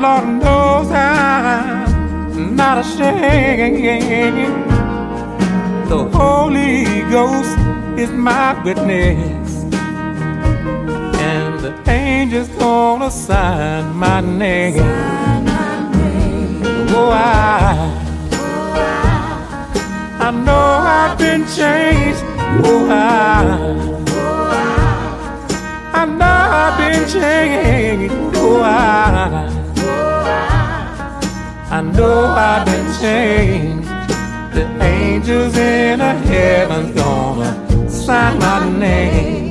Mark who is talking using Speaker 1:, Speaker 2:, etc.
Speaker 1: Lord knows I'm not ashamed. The Holy Ghost is my witness, and the angels gonna sign my name. Oh, I know I've been changed. Oh, I know I've been changed. Oh, I know I've been changed. The angels in the heavens gonna sign my name.